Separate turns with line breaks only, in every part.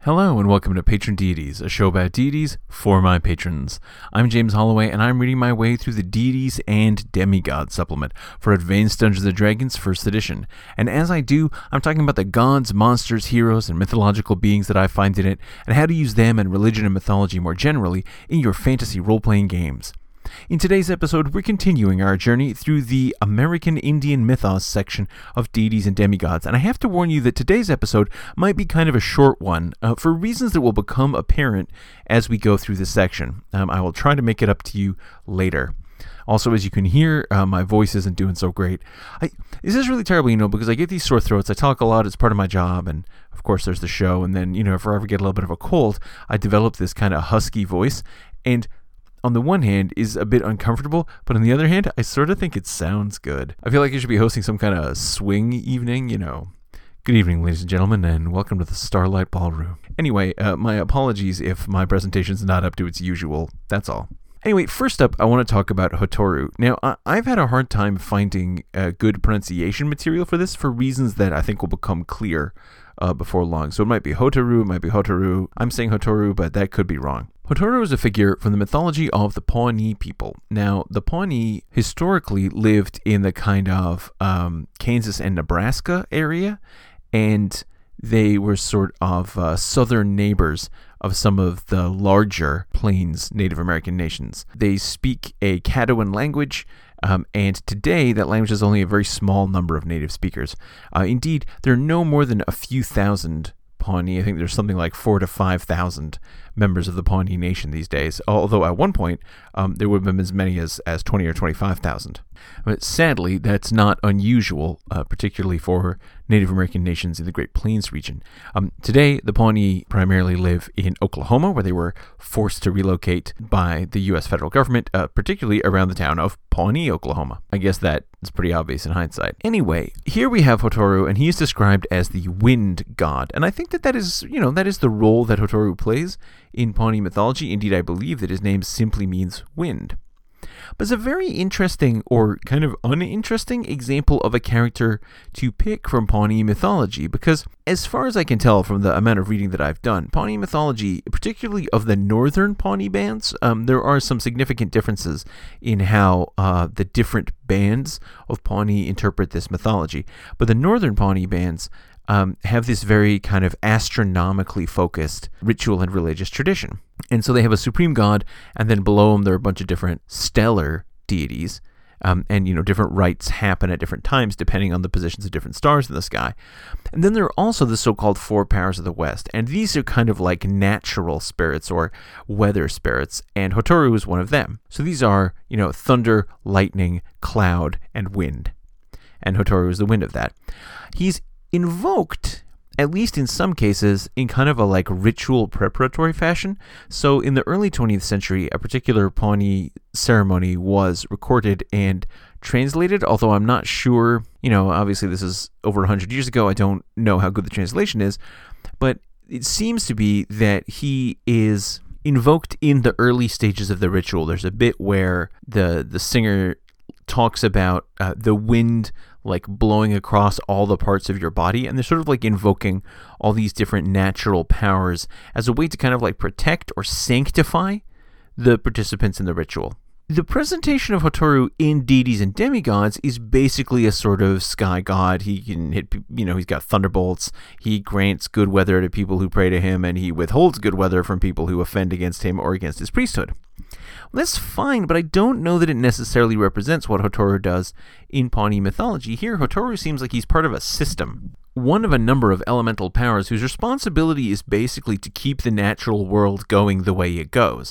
Hello and welcome to Patron Deities, a show about deities for my patrons. I'm James Holloway and I'm reading my way through the Deities and Demigods supplement for Advanced Dungeons & Dragons 1st edition. And as I do, I'm talking about the gods, monsters, heroes, and mythological beings that I find in it, and how to use them and religion and mythology more generally in your fantasy role-playing games. In today's episode, we're continuing our journey through the American Indian Mythos section of Deities and Demigods, and I have to warn you that today's episode might be kind of a short one, for reasons that will become apparent as we go through this section. I will try to make it up to you later. Also, as you can hear, my voice isn't doing so great. This is really terrible, because I get these sore throats. I talk a lot. It's part of my job, and of course there's the show, and then, if I ever get a little bit of a cold, I develop this kind of husky voice, and on the one hand is a bit uncomfortable, but on the other hand, I sort of think it sounds good. I feel like I should be hosting some kind of swing evening, Good evening, ladies and gentlemen, and welcome to the Starlight Ballroom. Anyway, my apologies if my presentation's not up to its usual, that's all. Anyway, first up, I want to talk about Hotaru. Now, I've had a hard time finding good pronunciation material for this for reasons that I think will become clear before long. So it might be Hotaru, it might be Hotaru. I'm saying Hotaru, but that could be wrong. Hotaru is a figure from the mythology of the Pawnee people. Now, the Pawnee historically lived in the kind of Kansas and Nebraska area, and they were sort of southern neighbors of some of the larger Plains Native American nations. They speak a Caddoan language, and today that language has only a very small number of native speakers. Indeed, there are no more than a few thousand Pawnee. I think there's something like 4,000 to 5,000 members of the Pawnee Nation these days, although at one point there would have been as many as 20 or 25,000. But sadly, that's not unusual, particularly for Native American nations in the Great Plains region. Today, the Pawnee primarily live in Oklahoma, where they were forced to relocate by the U.S. federal government, particularly around the town of Pawnee, Oklahoma. I guess that is pretty obvious in hindsight. Anyway, here we have Hotaru, and he is described as the wind god. And I think that is the role that Hotaru plays in Pawnee mythology. Indeed, I believe that his name simply means wind. But it's a very interesting, or kind of uninteresting, example of a character to pick from Pawnee mythology, because as far as I can tell from the amount of reading that I've done, Pawnee mythology, particularly of the northern Pawnee bands, there are some significant differences in how the different bands of Pawnee interpret this mythology. But the northern Pawnee bands have this very kind of astronomically focused ritual and religious tradition. And so they have a supreme god, and then below them there are a bunch of different stellar deities, and different rites happen at different times depending on the positions of different stars in the sky. And then there are also the so-called four powers of the West, and these are kind of like natural spirits or weather spirits, and Hotaru is one of them. So these are, thunder, lightning, cloud, and wind. And Hotaru is the wind of that. He's invoked, at least in some cases, in kind of a ritual preparatory fashion. So in the early 20th century, a particular Pawnee ceremony was recorded and translated, although I'm not sure, obviously this is over 100 years ago, I don't know how good the translation is, but it seems to be that he is invoked in the early stages of the ritual. There's a bit where the singer talks about the wind blowing across all the parts of your body, and they're sort of invoking all these different natural powers as a way to kind of protect or sanctify the participants in the ritual. The presentation of Hotaru in Deities and Demigods is basically a sort of sky god. He can hit, he's got thunderbolts, he grants good weather to people who pray to him, and he withholds good weather from people who offend against him or against his priesthood. Well, that's fine, but I don't know that it necessarily represents what Hotaru does in Pawnee mythology. Here, Hotaru seems like he's part of a system, one of a number of elemental powers whose responsibility is basically to keep the natural world going the way it goes,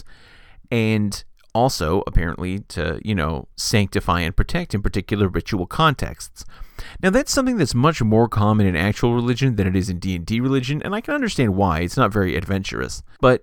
and also, apparently, to, sanctify and protect in particular ritual contexts. Now, that's something that's much more common in actual religion than it is in D&D religion, and I can understand why. It's not very adventurous. But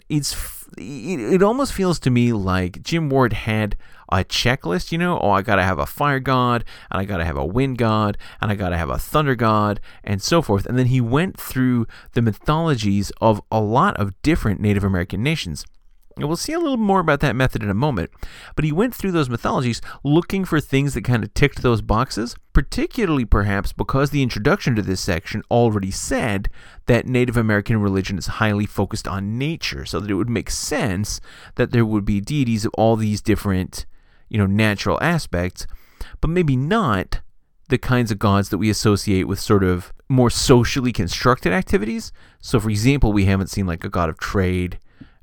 it almost feels to me like Jim Ward had a checklist, I gotta have a fire god, and I gotta have a wind god, and I gotta have a thunder god, and so forth. And then he went through the mythologies of a lot of different Native American nations. And we'll see a little more about that method in a moment. But he went through those mythologies looking for things that kind of ticked those boxes, particularly perhaps because the introduction to this section already said that Native American religion is highly focused on nature, so that it would make sense that there would be deities of all these different, natural aspects, but maybe not the kinds of gods that we associate with sort of more socially constructed activities. So, for example, we haven't seen like a god of trade.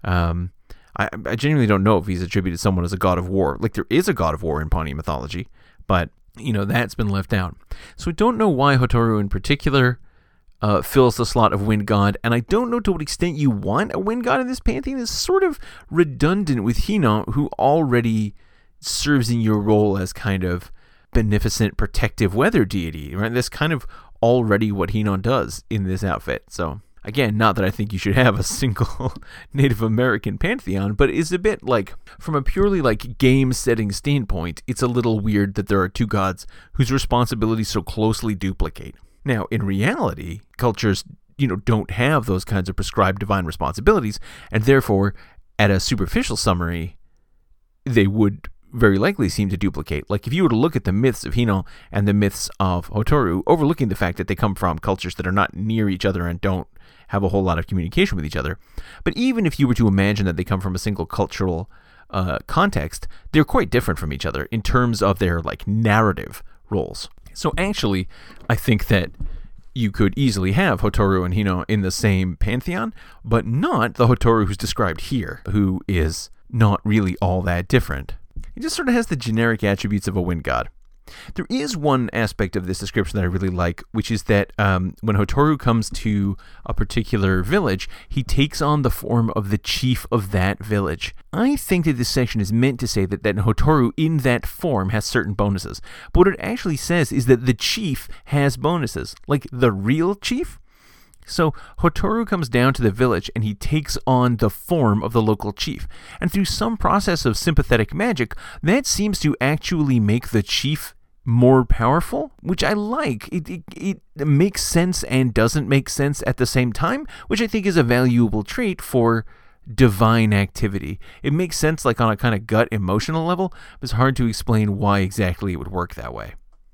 I genuinely don't know if he's attributed to someone as a god of war. Like, there is a god of war in Pawnee mythology, but, that's been left out. So I don't know why Hotaru in particular fills the slot of wind god, and I don't know to what extent you want a wind god in this pantheon. It's sort of redundant with Hina, who already serves in your role as kind of beneficent, protective weather deity, right? That's kind of already what Hina does in this outfit, so... Again, not that I think you should have a single Native American pantheon, but it's a bit like, from a purely like game setting standpoint, it's a little weird that there are two gods whose responsibilities so closely duplicate. Now, in reality, cultures, don't have those kinds of prescribed divine responsibilities, and therefore, at a superficial summary, they would very likely seem to duplicate. Like, if you were to look at the myths of Hina and the myths of Hotaru, overlooking the fact that they come from cultures that are not near each other and don't have a whole lot of communication with each other, but even if you were to imagine that they come from a single cultural context, they're quite different from each other in terms of their, like, narrative roles. So actually, I think that you could easily have Hotaru and Hina in the same pantheon, but not the Hotaru who's described here, who is not really all that different. He just sort of has the generic attributes of a wind god. There is one aspect of this description that I really like, which is that when Hotaru comes to a particular village, he takes on the form of the chief of that village. I think that this section is meant to say that Hotaru in that form has certain bonuses. But what it actually says is that the chief has bonuses, like the real chief. So Hotaru comes down to the village and he takes on the form of the local chief. And through some process of sympathetic magic, that seems to actually make the chief more powerful, which I like. It makes sense and doesn't make sense at the same time, which I think is a valuable trait for divine activity. It makes sense like on a kind of gut emotional level, but it's hard to explain why exactly it would work that way.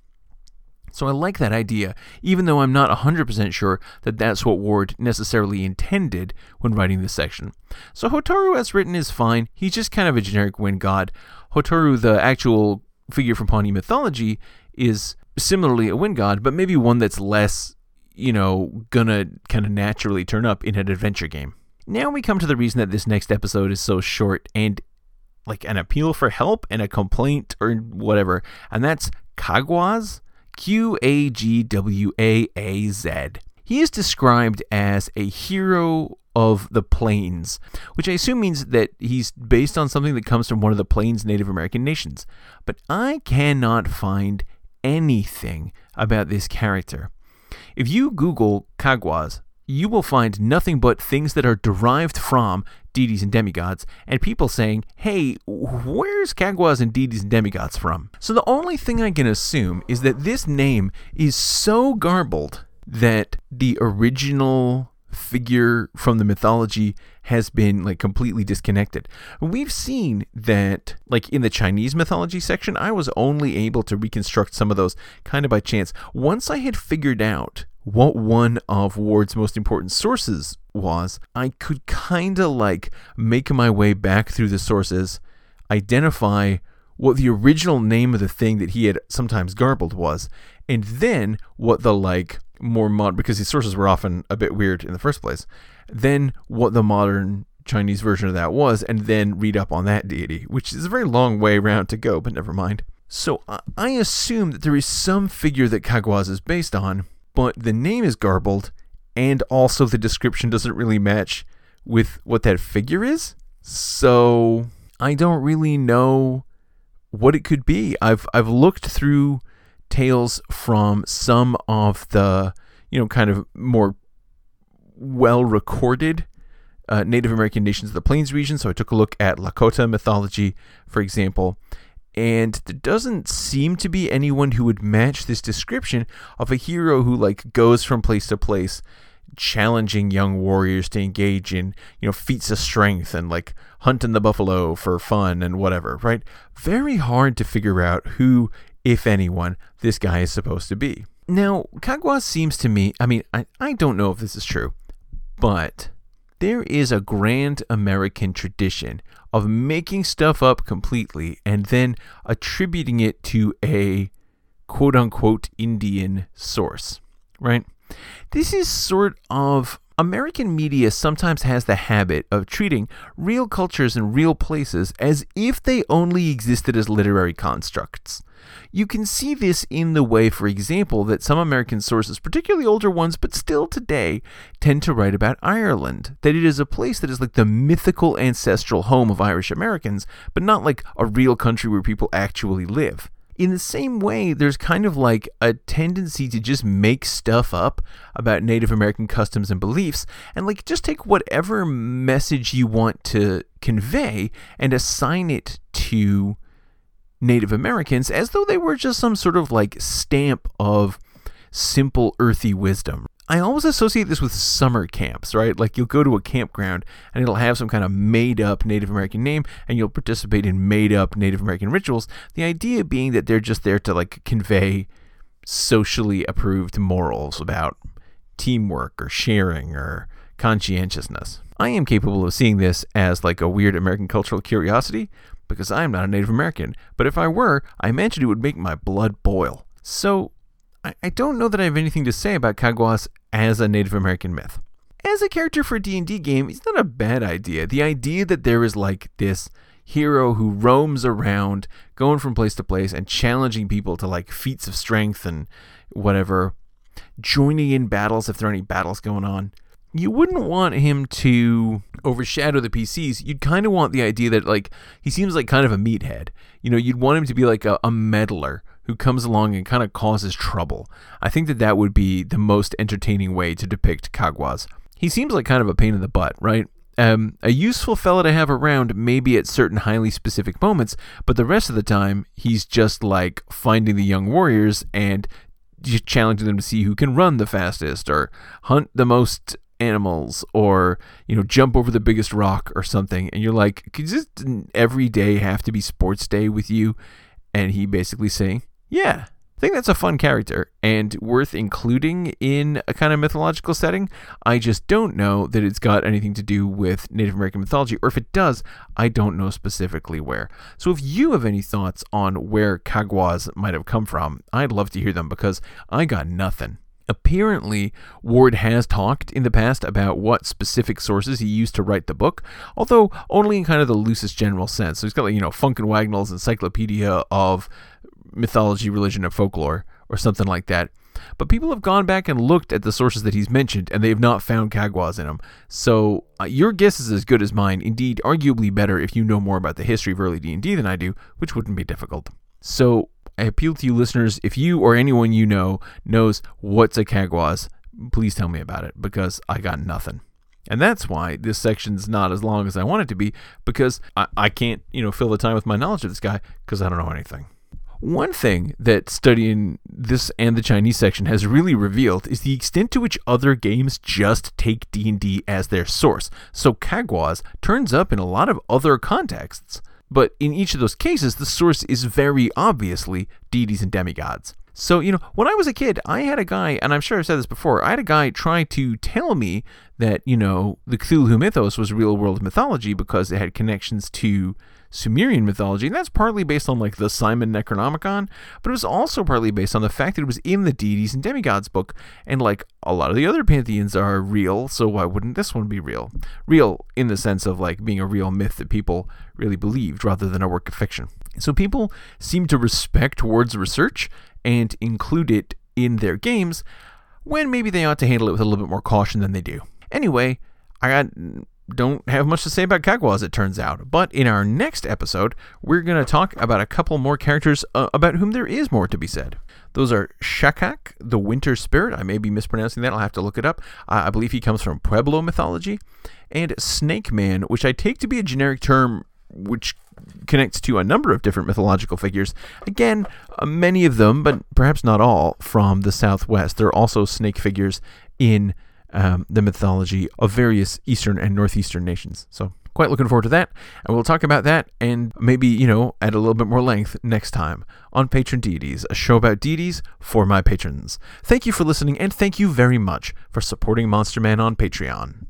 So I like that idea, even though I'm not 100% sure that that's what Ward necessarily intended when writing this section. So Hotaru as written is fine. He's just kind of a generic wind god. Hotaru, the actual figure from Pawnee mythology, is similarly a wind god, but maybe one that's less, gonna kind of naturally turn up in an adventure game. Now we come to the reason that this next episode is so short and like an appeal for help and a complaint or whatever, and that's Kagwaz. Qagwaaz. He is described as a hero of the plains, which I assume means that he's based on something that comes from one of the plains Native American nations. But I cannot find anything about this character. If you Google Kagwaz, you will find nothing but things that are derived from deities and demigods, and people saying, hey, where's Kagwaz and deities and demigods from? So the only thing I can assume is that this name is so garbled that the original figure from the mythology has been like completely disconnected. We've seen that like in the Chinese mythology section, I was only able to reconstruct some of those kind of by chance. Once I had figured out what one of Ward's most important sources was, I could kind of like make my way back through the sources, identify what the original name of the thing that he had sometimes garbled was, and then what the like more modern, because his sources were often a bit weird in the first place, then what the modern Chinese version of that was, and then read up on that deity, which is a very long way around to go, but never mind. So I assume that there is some figure that Kagwaz is based on, but the name is garbled, and also the description doesn't really match with what that figure is. So I don't really know what it could be. I've looked through tales from some of the, kind of more well-recorded Native American nations of the Plains region. So I took a look at Lakota mythology, for example, and there doesn't seem to be anyone who would match this description of a hero who like goes from place to place, challenging young warriors to engage in, feats of strength and like hunting the buffalo for fun and whatever, right? Very hard to figure out who, if anyone, this guy is supposed to be. Now, Kaguaz seems to me, I don't know if this is true, but there is a grand American tradition of making stuff up completely and then attributing it to a quote-unquote Indian source, right? This is sort of... American media sometimes has the habit of treating real cultures and real places as if they only existed as literary constructs. You can see this in the way, for example, that some American sources, particularly older ones, but still today, tend to write about Ireland. That it is a place that is like the mythical ancestral home of Irish Americans, but not like a real country where people actually live. In the same way, there's kind of like a tendency to just make stuff up about Native American customs and beliefs and like just take whatever message you want to convey and assign it to Native Americans as though they were just some sort of like stamp of simple earthy wisdom. I always associate this with summer camps, right? Like you'll go to a campground and it'll have some kind of made up Native American name and you'll participate in made up Native American rituals. The idea being that they're just there to like convey socially approved morals about teamwork or sharing or conscientiousness. I am capable of seeing this as like a weird American cultural curiosity because I am not a Native American, but if I were, I imagine it would make my blood boil. So I don't know that I have anything to say about Kaguaz as a Native American myth. As a character for a D&D game, it's not a bad idea. The idea that there is like this hero who roams around, going from place to place and challenging people to like feats of strength and whatever, joining in battles if there are any battles going on. You wouldn't want him to overshadow the PCs. You'd kind of want the idea that like he seems like kind of a meathead. You'd want him to be like a meddler who comes along and kind of causes trouble. I think that would be the most entertaining way to depict Kaguaz. He seems like kind of a pain in the butt, right? A useful fella to have around maybe at certain highly specific moments, but the rest of the time, he's just like finding the young warriors and just challenging them to see who can run the fastest or hunt the most animals or, jump over the biggest rock or something. And you're like, could just every day have to be sports day with you? And he basically saying, yeah, I think that's a fun character and worth including in a kind of mythological setting. I just don't know that it's got anything to do with Native American mythology, or if it does, I don't know specifically where. So if you have any thoughts on where Kaguaz might have come from, I'd love to hear them because I got nothing. Apparently, Ward has talked in the past about what specific sources he used to write the book, although only in kind of the loosest general sense. So he's got like, Funk and Wagnall's Encyclopedia of Mythology, Religion, and Folklore, or something like that. But people have gone back and looked at the sources that he's mentioned, and they have not found Kaguaz in them. So your guess is as good as mine, indeed arguably better if you know more about the history of early D&D than I do, which wouldn't be difficult. So I appeal to you listeners, if you or anyone you know knows what's a Kaguaz, please tell me about it, because I got nothing. And that's why this section's not as long as I want it to be, because I can't, fill the time with my knowledge of this guy, because I don't know anything. One thing that studying this and the Chinese section has really revealed is the extent to which other games just take D&D as their source. So Kaguaz turns up in a lot of other contexts. But in each of those cases, the source is very obviously deities and demigods. So, when I was a kid, I had a guy, and I'm sure I've said this before, I had a guy try to tell me that, the Cthulhu mythos was real world mythology because it had connections to Sumerian mythology, and that's partly based on like the Simon Necronomicon, but it was also partly based on the fact that it was in the Deities and Demigods book, and like a lot of the other pantheons are real, so why wouldn't this one be real? Real in the sense of like being a real myth that people really believed rather than a work of fiction. So people seem to respect Ward's research and include it in their games when maybe they ought to handle it with a little bit more caution than they do. Anyway, don't have much to say about Kaguaz, it turns out. But in our next episode, we're going to talk about a couple more characters about whom there is more to be said. Those are Shakak, the Winter Spirit. I may be mispronouncing that. I'll have to look it up. I believe he comes from Pueblo mythology. And Snake Man, which I take to be a generic term which connects to a number of different mythological figures. Again, many of them, but perhaps not all, from the Southwest. There are also snake figures in the mythology of various Eastern and Northeastern nations. So quite looking forward to that, and we'll talk about that and maybe, at a little bit more length next time on Patron Deities, a show about deities for my patrons. Thank you for listening, and thank you very much for supporting Monster Man on Patreon.